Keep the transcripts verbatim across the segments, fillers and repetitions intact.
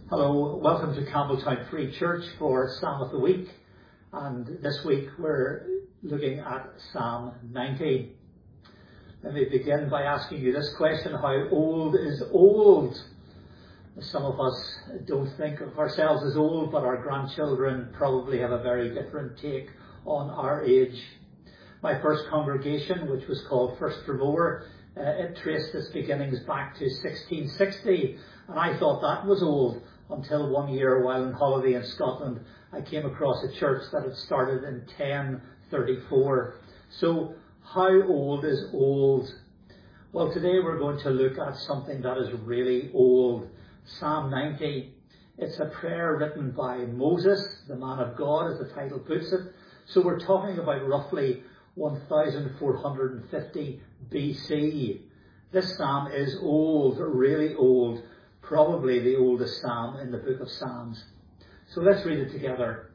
Hello, welcome to Campbelltown Free Church for Psalm of the Week, and this week we're looking at Psalm ninety. Let me begin by asking you this question: how old is old? Some of us don't think of ourselves as old, but our grandchildren probably have a very different take on our age. My first congregation, which was called First Dromore, uh, it traced its beginnings back to sixteen sixty, and I thought that was old. Until one year, while on holiday in Scotland, I came across a church that had started in ten thirty-four. So, how old is old? Well, today we're going to look at something that is really old. Psalm ninety. It's a prayer written by Moses, the man of God, as the title puts it. So we're talking about roughly one thousand four hundred fifty B C. This psalm is old, really old. Probably the oldest psalm in the book of Psalms. So let's read it together.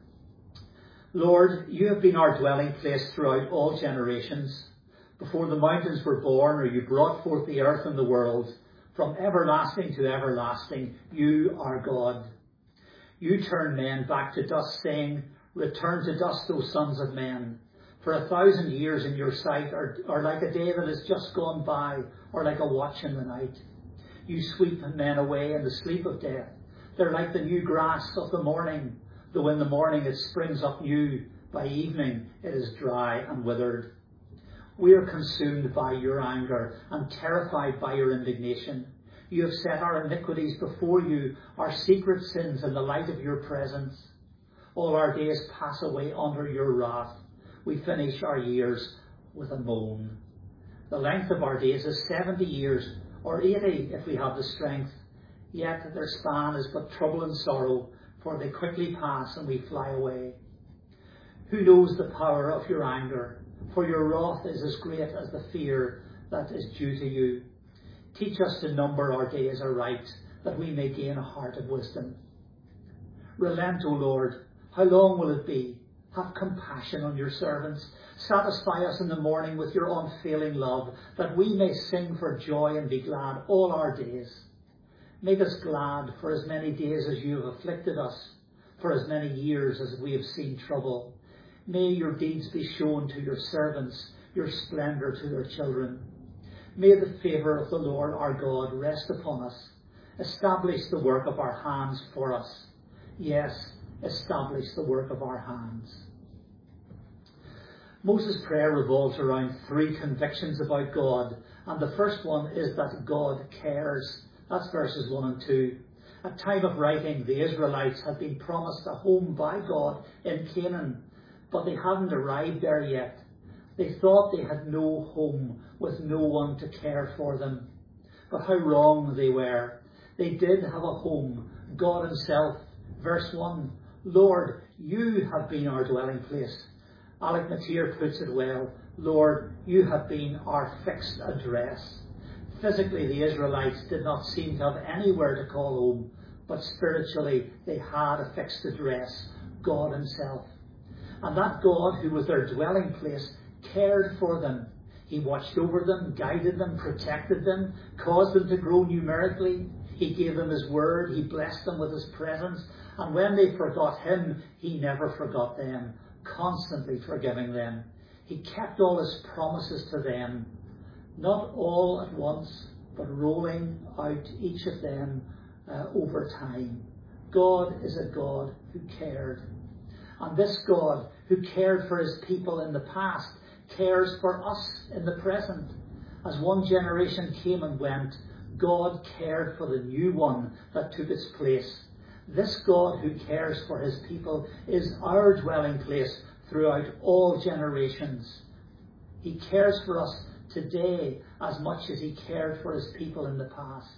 Lord, you have been our dwelling place throughout all generations. Before the mountains were born, or you brought forth the earth and the world, from everlasting to everlasting, you are God. You turn men back to dust, saying, return to dust, O sons of men. For a thousand years in your sight are, are like a day that has just gone by, or like a watch in the night. You sweep men away in the sleep of death. They're like the new grass of the morning, though in the morning it springs up new, by evening it is dry and withered. We are consumed by your anger and terrified by your indignation. You have set our iniquities before you, our secret sins in the light of your presence. All our days pass away under your wrath. We finish our years with a moan. The length of our days is seventy years, or eighty if we have the strength. Yet their span is but trouble and sorrow, for they quickly pass and we fly away. Who knows the power of your anger? For your wrath is as great as the fear that is due to you. Teach us to number our days aright, that we may gain a heart of wisdom. Relent, O Lord, how long will it be? Have compassion on your servants. Satisfy us in the morning with your unfailing love, that we may sing for joy and be glad all our days. Make us glad for as many days as you have afflicted us, for as many years as we have seen trouble. May your deeds be shown to your servants, your splendour to their children. May the favour of the Lord our God rest upon us. Establish the work of our hands for us. Yes, establish the work of our hands. Moses' prayer revolves around three convictions about God, and the first one is that God cares. That's verses one and two. At time of writing, the Israelites had been promised a home by God in Canaan, but they hadn't arrived there yet. They thought they had no home with no one to care for them. But how wrong they were. They did have a home, God himself. Verse one, Lord, you have been our dwelling place. Alec Mateer puts it well. Lord, you have been our fixed address. Physically, the Israelites did not seem to have anywhere to call home, but spiritually they had a fixed address, God himself. And that God, who was their dwelling place, cared for them. He watched over them, guided them, protected them, caused them to grow numerically. He gave them his word. He blessed them with his presence. And when they forgot him, he never forgot them, constantly forgiving them. He kept all his promises to them, not all at once, but rolling out each of them uh, over time. God is a God who cared. And this God, who cared for his people in the past, cares for us in the present. As one generation came and went, God cared for the new one that took its place. This God who cares for his people is our dwelling place throughout all generations. He cares for us today as much as he cared for his people in the past.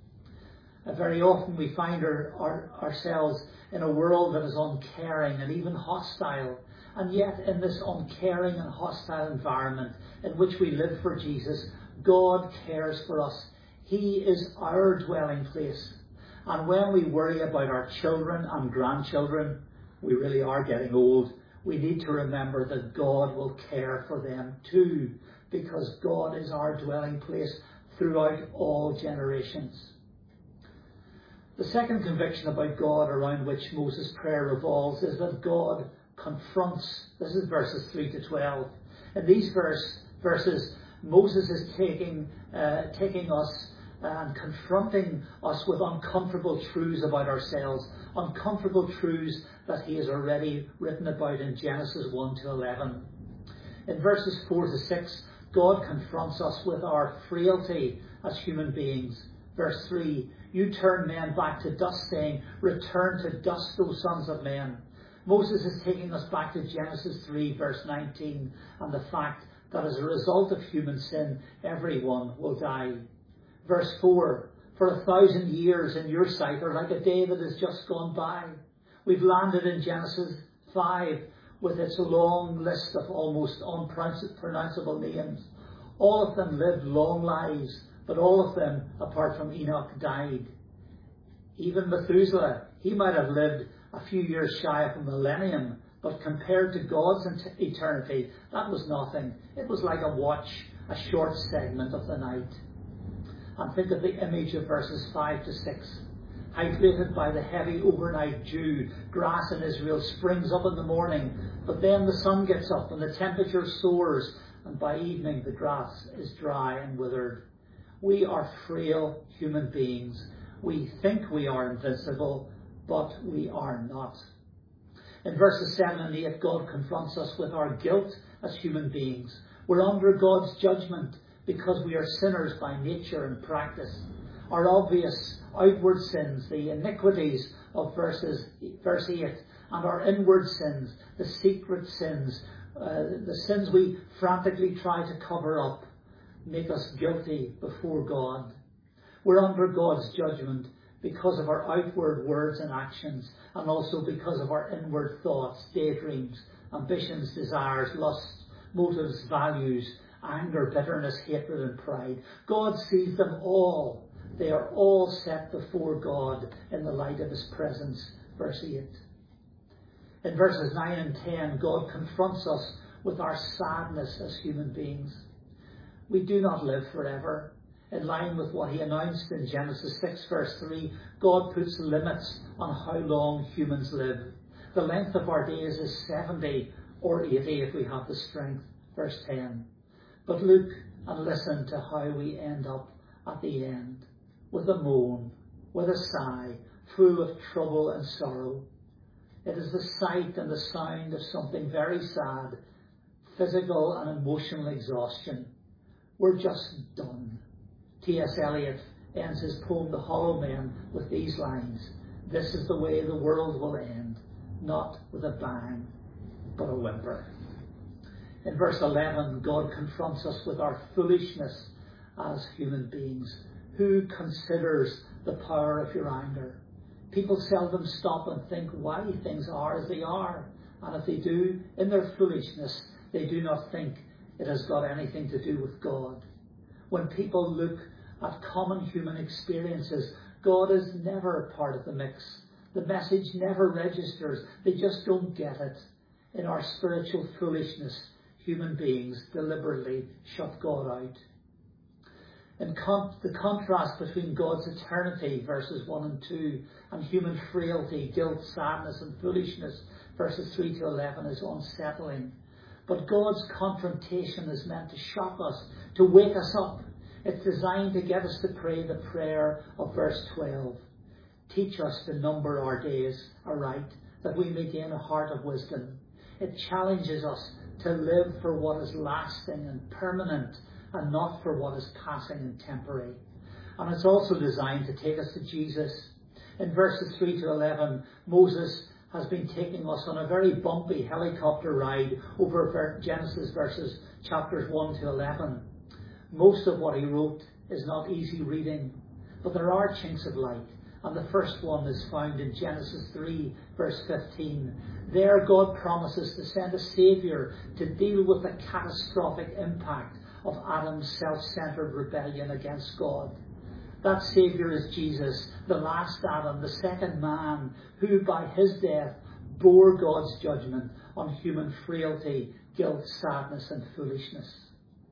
Uh, very often we find our, our, ourselves in a world that is uncaring and even hostile. And yet in this uncaring and hostile environment in which we live for Jesus, God cares for us. He is our dwelling place. And when we worry about our children and grandchildren, we really are getting old. We need to remember that God will care for them too, because God is our dwelling place throughout all generations. The second conviction about God around which Moses' prayer revolves is that God confronts. This is verses three to twelve. In these verse, verses, Moses is taking, uh, taking us and confronting us with uncomfortable truths about ourselves, uncomfortable truths that he has already written about in Genesis one to eleven. In verses four to six, God confronts us with our frailty as human beings. Verse three, you turn men back to dust, saying, return to dust, O sons of men. Moses is taking us back to Genesis three, verse nineteen, and the fact that as a result of human sin, everyone will die. Verse four, for a thousand years in your sight are like a day that has just gone by. We've landed in Genesis five with its long list of almost unpronounceable names. All of them lived long lives, but all of them, apart from Enoch, died. Even Methuselah, he might have lived a few years shy of a millennium, but compared to God's eternity, that was nothing. It was like a watch, a short segment of the night. And think of the image of verses five to six. Hydrated by the heavy overnight dew, grass in Israel springs up in the morning, but then the sun gets up and the temperature soars, and by evening the grass is dry and withered. We are frail human beings. We think we are invincible, but we are not. In verses seven and eight, God confronts us with our guilt as human beings. We're under God's judgment because we are sinners by nature and practice. Our obvious outward sins, the iniquities of verses, verse eight, and our inward sins, the secret sins, uh, the sins we frantically try to cover up, make us guilty before God. We're under God's judgment because of our outward words and actions, and also because of our inward thoughts, daydreams, ambitions, desires, lusts, motives, values, anger, bitterness, hatred, and pride. God sees them all. They are all set before God in the light of his presence. Verse eight. In verses nine and ten, God confronts us with our sadness as human beings. We do not live forever. In line with what he announced in Genesis six, verse three, God puts limits on how long humans live. The length of our days is seventy or eighty if we have the strength. Verse ten. But look and listen to how we end up at the end. With a moan, with a sigh, full of trouble and sorrow. It is the sight and the sound of something very sad, physical and emotional exhaustion. We're just done. T S Eliot ends his poem, The Hollow Men, with these lines. This is the way the world will end, not with a bang, but a whimper. In verse eleven, God confronts us with our foolishness as human beings. Who considers the power of your anger? People seldom stop and think why things are as they are. And if they do, in their foolishness, they do not think it has got anything to do with God. When people look at common human experiences, God is never part of the mix. The message never registers. They just don't get it. In our spiritual foolishness, human beings deliberately shut God out. In con- the contrast between God's eternity, verses one and two, and human frailty, guilt, sadness and foolishness, verses three to eleven, is unsettling. But God's confrontation is meant to shock us, to wake us up. It's designed to get us to pray the prayer of verse twelve. Teach us to number our days aright, that we may gain a heart of wisdom. It challenges us to live for what is lasting and permanent, and not for what is passing and temporary. And it's also designed to take us to Jesus. In verses three to eleven, Moses has been taking us on a very bumpy helicopter ride over Genesis verses chapters one to eleven. Most of what he wrote is not easy reading, but there are chinks of light. And the first one is found in Genesis three, verse fifteen. There God promises to send a Saviour to deal with the catastrophic impact of Adam's self-centered rebellion against God. That Saviour is Jesus, the last Adam, the second man, who by his death bore God's judgment on human frailty, guilt, sadness and foolishness.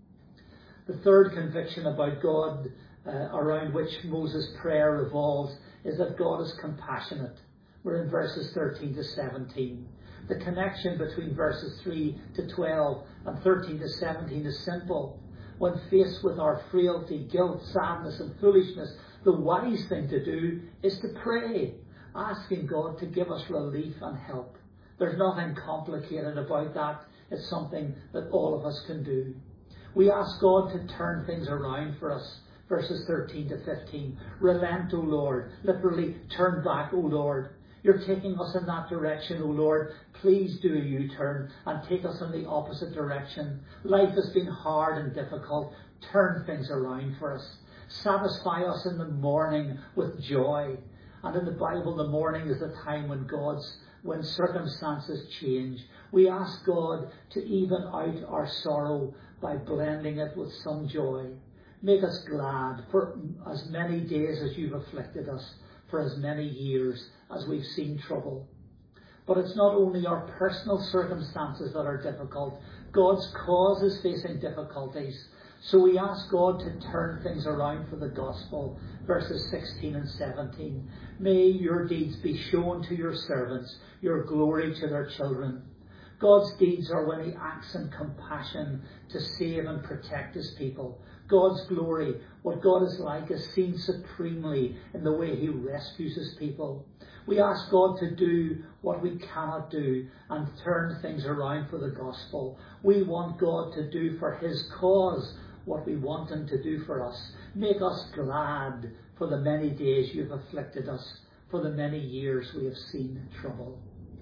The third conviction about God uh, around which Moses' prayer revolves is that God is compassionate. We're in verses thirteen to seventeen. The connection between verses three to twelve and thirteen to seventeen is simple. When faced with our frailty, guilt, sadness and foolishness, the wise thing to do is to pray, asking God to give us relief and help. There's nothing complicated about that. It's something that all of us can do. We ask God to turn things around for us. Verses thirteen to fifteen. Relent, O Lord. Literally, turn back, O Lord. You're taking us in that direction, O Lord. Please do a U-turn and take us in the opposite direction. Life has been hard and difficult. Turn things around for us. Satisfy us in the morning with joy. And in the Bible, the morning is the time when God's, when circumstances change. We ask God to even out our sorrow by blending it with some joy. Make us glad for as many days as you've afflicted us, for as many years as we've seen trouble. But it's not only our personal circumstances that are difficult. God's cause is facing difficulties. So we ask God to turn things around for the gospel. Verses sixteen and seventeen. May your deeds be shown to your servants, your glory to their children. God's deeds are when he acts in compassion to save and protect his people. God's glory, what God is like, is seen supremely in the way he rescues his people. We ask God to do what we cannot do and turn things around for the gospel. We want God to do for his cause what we want him to do for us. Make us glad for the many days you've afflicted us, for the many years we have seen trouble.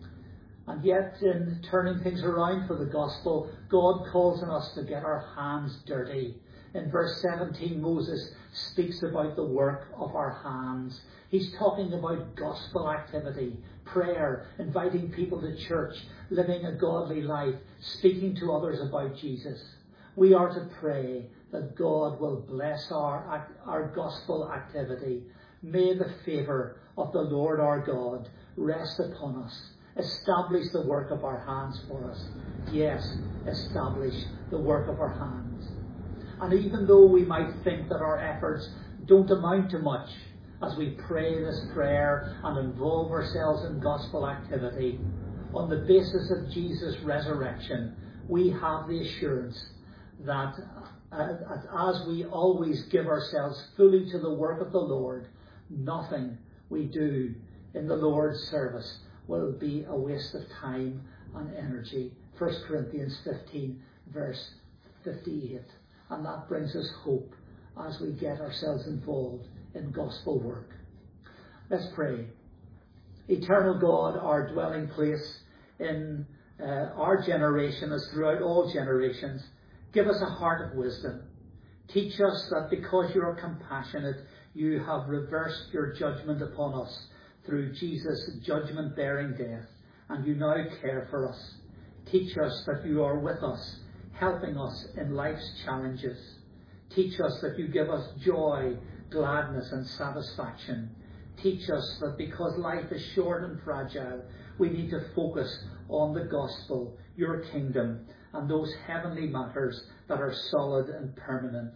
And yet, in turning things around for the gospel, God calls on us to get our hands dirty. In verse seventeen, Moses speaks about the work of our hands. He's talking about gospel activity, prayer, inviting people to church, living a godly life, speaking to others about Jesus. We are to pray that God will bless our, our gospel activity. May the favour of the Lord our God rest upon us. Establish the work of our hands for us. Yes, establish the work of our hands. And even though we might think that our efforts don't amount to much as we pray this prayer and involve ourselves in gospel activity, on the basis of Jesus' resurrection, we have the assurance that uh, as we always give ourselves fully to the work of the Lord, nothing we do in the Lord's service will be a waste of time and energy. First Corinthians fifteen, verse fifty-eight. And that brings us hope as we get ourselves involved in gospel work. Let's pray. Eternal God, our dwelling place in uh, our generation as throughout all generations, give us a heart of wisdom. Teach us that because you are compassionate, you have reversed your judgment upon us through Jesus' judgment-bearing death, and you now care for us. Teach us that you are with us, helping us in life's challenges. Teach us that you give us joy, gladness and satisfaction. Teach us that because life is short and fragile, we need to focus on the gospel, your kingdom, and those heavenly matters that are solid and permanent.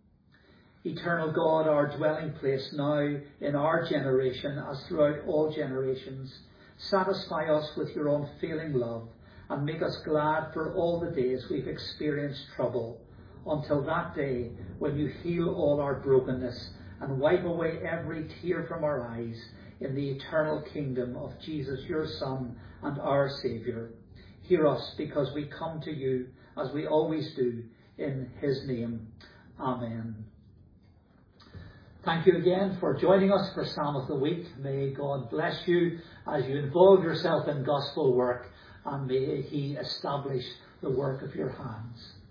Eternal God, our dwelling place now in our generation as throughout all generations, satisfy us with your unfailing love and make us glad for all the days we've experienced trouble, until that day when you heal all our brokenness and wipe away every tear from our eyes in the eternal kingdom of Jesus, your Son and our Saviour. Hear us because we come to you as we always do in his name. Amen. Thank you again for joining us for Psalm of the Week. May God bless you as you involve yourself in gospel work, and may he establish the work of your hands.